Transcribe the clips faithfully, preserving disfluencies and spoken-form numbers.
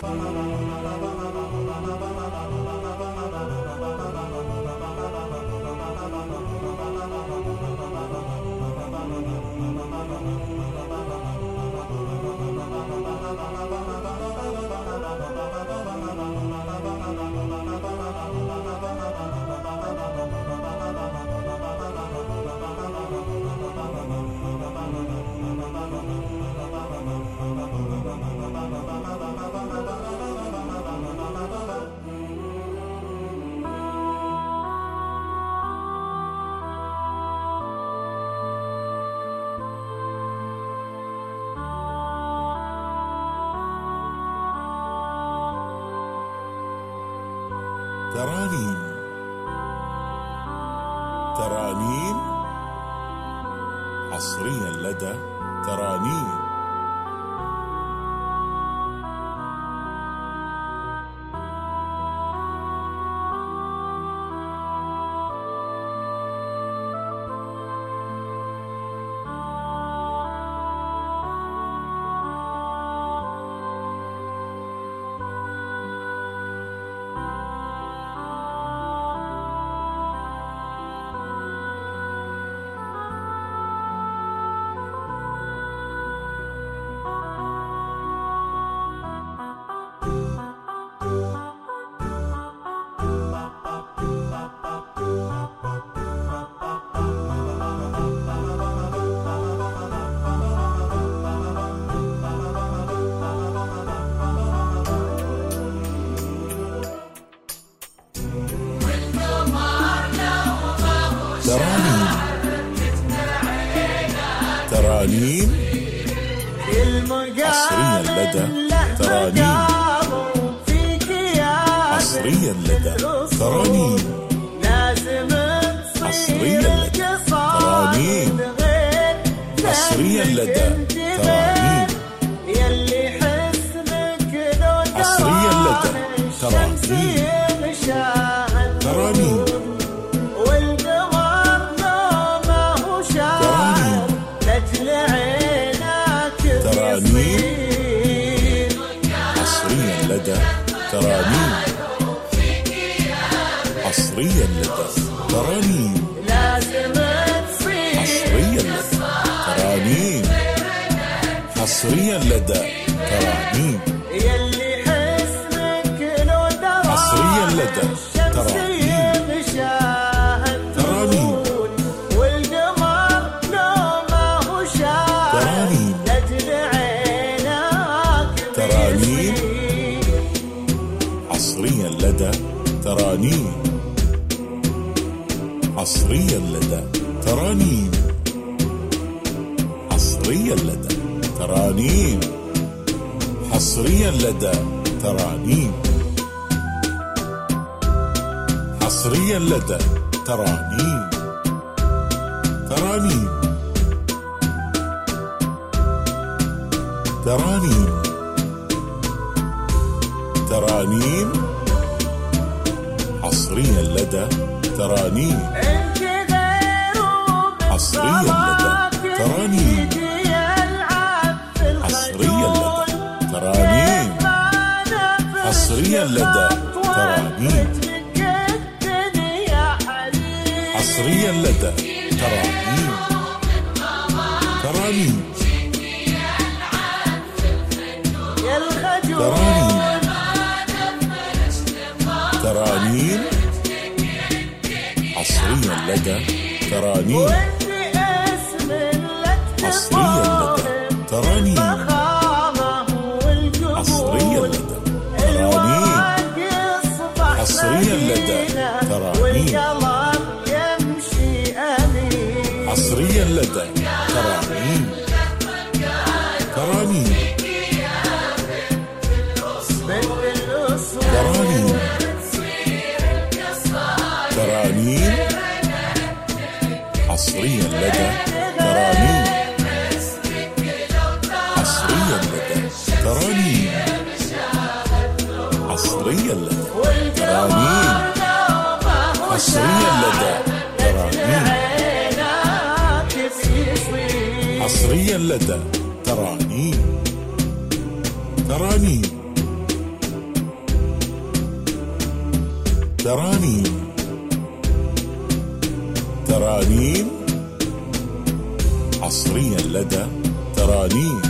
ترانيم ترانيم حصريا لدى ترانيم. ترانيم حصريا لدى ترانيم. حصريا لدى ترانيم. حصريا لدى ترانيم. حصريا لدى ترانيم. حصريا لدى ترانيم. ترانيم حصريا لدى ترانيم. حصريا لدى ترانيم. حصريا لدى ترانيم. حصريا لدى ترانيم. حصريا لدى ترانيم. ترانيم ترانيم حصريا لدى ترانيم. حصريا لدى ترانيم. حصريا لدى ترانيم. حصريا لدى ترانيم. حصريا لدى ترانيم. ترانيم ترانيم ترانيم حصريا لدى ترانيم. حصريا لدى ترانيم. حصريا لدى ترانيم. حصريا لدى ترانيم. حصريا لدى ترانيم. ترانيم ترانيم ترانيم حصريا لدى ترانيم. حصريا لدى ترانيم. حصريا لدى ترانيم. حصريا لدى ترانيم. حصريا لدى ترانيم. ترانيم ترانيم ترانيم حصريا لدى ترانيم. حصريا لدى ترانيم. حصريا لدى ترانيم. حصريا لدى ترانيم. حصريا لدى ترانيم. ترانيم ترانيم ترانيم حصريا لدى ترانيم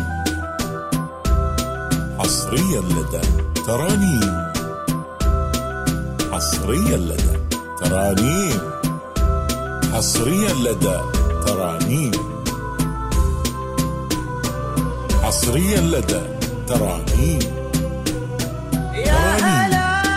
حصريا لدى ترانيم حصريا لدى ترانيم حصريا لدى ترانيم حصريا لدى ترانيم ترانيم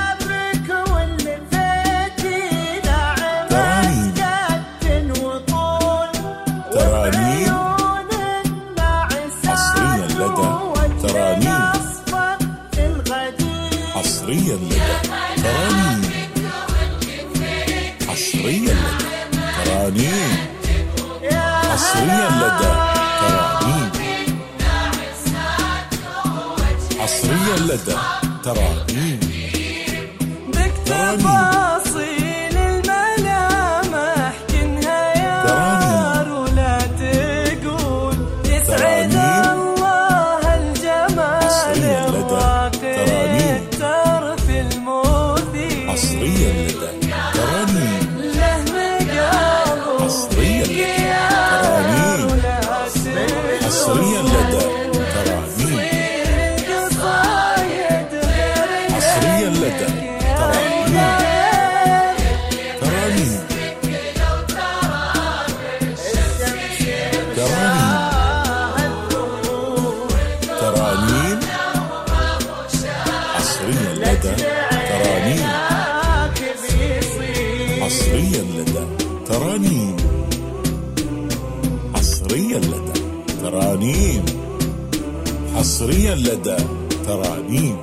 حصريا لدى ترانيم حصريا لدى ترانيم حصريا لدى ترانيم حصريا لدى ترانيم بتفاصيل الملامح كنها يار ولا تقول يسعد الله الجمال الراقي الترف المثير حصريا لدى ترانيم له مقام حصريا لدى ترانيم حصريا لدى ترانيم حصريا لدى ترانيم ترانيم ترانيم ترانيم حصريا لدى ترانيم حصريا لدى ترانيم حصريا لدى ترانيم حصريا لدى ترانيم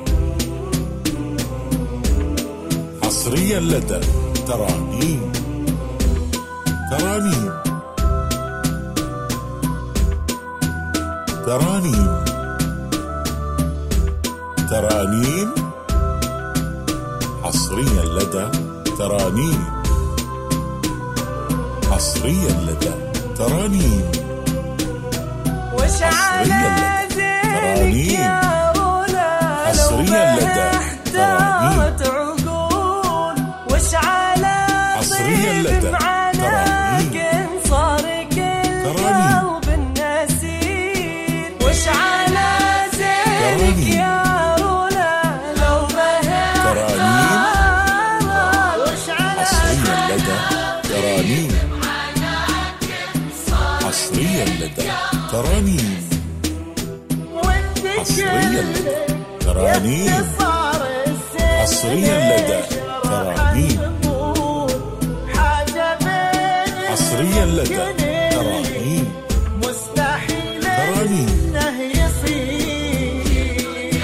حصريا لدى ترانيم ترانيم ترانيم ترانيم حصريا لدى ترانيم حصريا لدى ترانيم وش على زينك يا رولا حصريا لدى ترانيم وش على حصريا لدى ترانيم صار كل قلب النسيم وش على زينك يا رولا لو مهر وش على حصريا لدى ترانيم حصريا لدى ترانيم حصريا لدى ترانيم حصريا لدى ترانيم حصريا لدى ترانيم مستحيل ترانيم انه يصير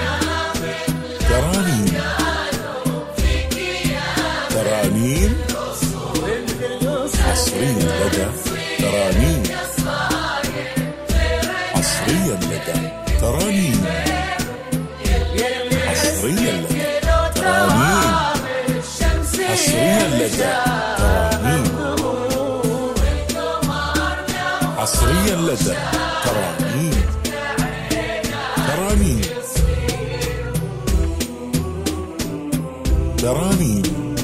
ترانيم ترانيم حصريا لدى ترانيم حصريا لدى ترانيم حصريا لدى ترانيم حصريا لدى ترانيم حصريا لدى ترانيم ترانيم ترانيم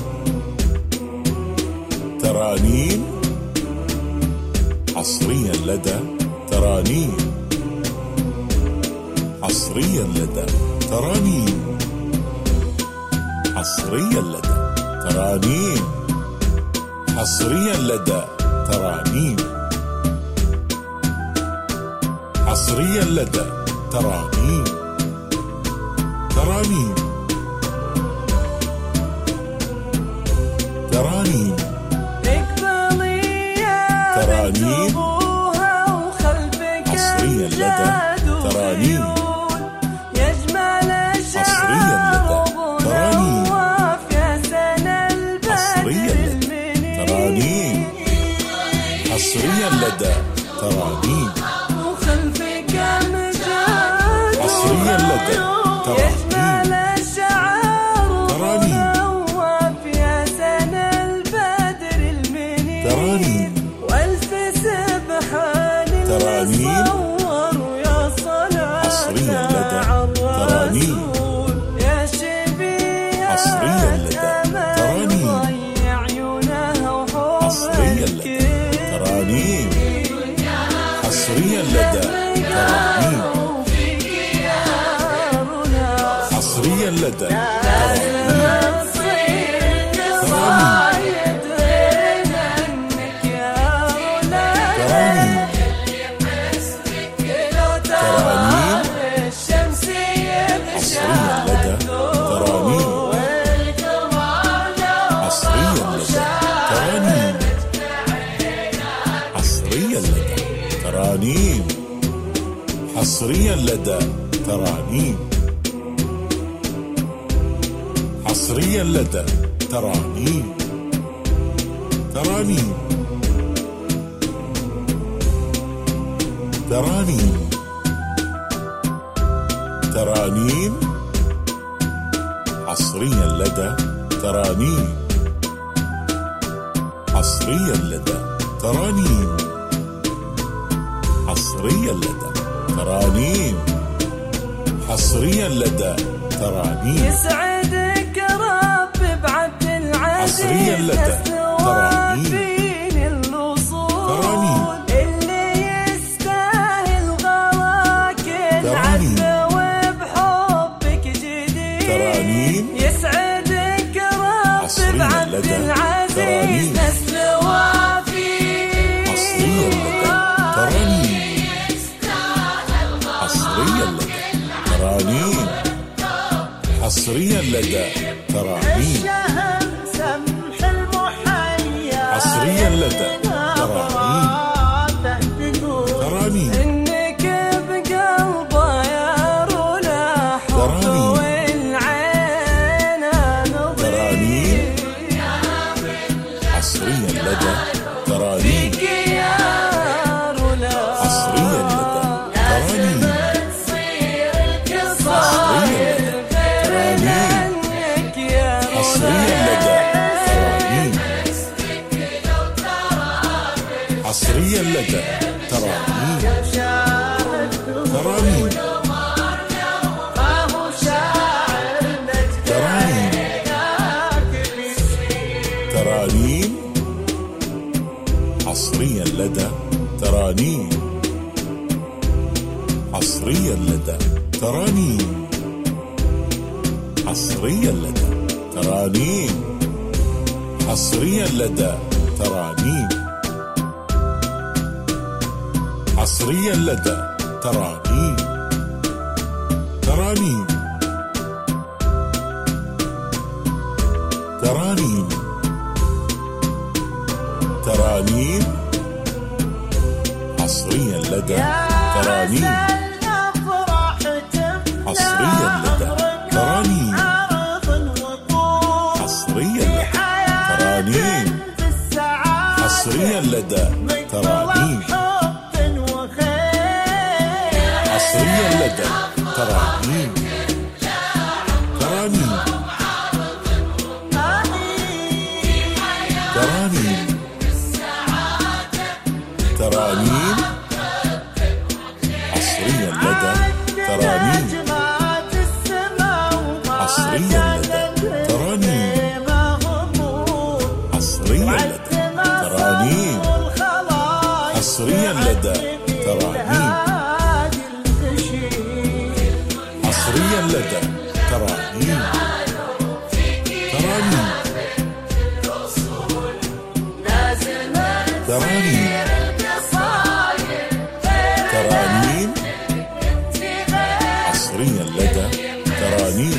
ترانيم حصريا لدى ترانيم حصريا لدى ترانيم حصريا لدى ترانيم حصريا لدى ترانيم حصريا لدى ترانيم ترانيم ترانيم ترانيم حصريا لدى ترانيم يجمل حصريا لدى ترانيم حصريا لدى ترانيم حصريا لدى ترانيم حصريا لدى ترانيم ترانيم ترانيم ترانيم حصريا لدى ترانيم حصريا لدى ترانيم حصريا لدى ترانيم. ترانيم حصريا لدى ترانيم. حصريا لدى ترانيم. ترانيم ترانيم ترانيم حصريا لدى ترانيم. حصريا لدى ترانيم. حصريا لدى ترانيم. حصريا لدى ترانيم. يسعدك رب بعبد العزيز حصريا لدى ترانيم. الوصول اللي يستاهل غلاك العز وبحبك جديد. ترانيم يسعدك رب بعبد العزيز نسل وافي. حصريا لدى ترانيم. حصريا لدى ترانيم. حصريا لدى ترانيم. حصريا لدى ترانيم. ترانيم انك بقلبه يا رولا حب والعين نظير. ترانيم حصريا لدى ترانيم. حصريا لدى ترانيم. حصريا لدى ترانيم. حصريا لدى ترانيم. ترانيم ترانيم ترانيم حصريا لدى ترانيم. حصريا لدى ترانيم. حصريا لدى ترانيم. حصريا لدى ترانيم. حصريا لدى ترانيم. ترانيم ترانيم ترانيم حصريا لدى ترانيم. حصريا لدى ترانيم. حصريا لدى ترانيم. حصريا لدى ترانيم. حصريا لدى ترانيم. ترانيم ترانيم ترانيم حصريا لدى ترانيم. حصريا لدى ترانيم. حصريا لدى ترانيم. حصريا لدى ترانيم. حصريا لدى ترانيم. ترانيم ترانيم ترانيم حصريا لدى ترانيم.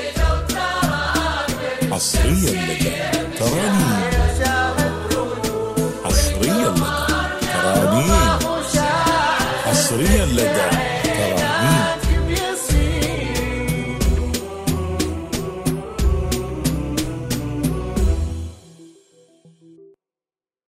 حصريا لدى ترانيم. حصريا لدى ترانيم. حصريا لدى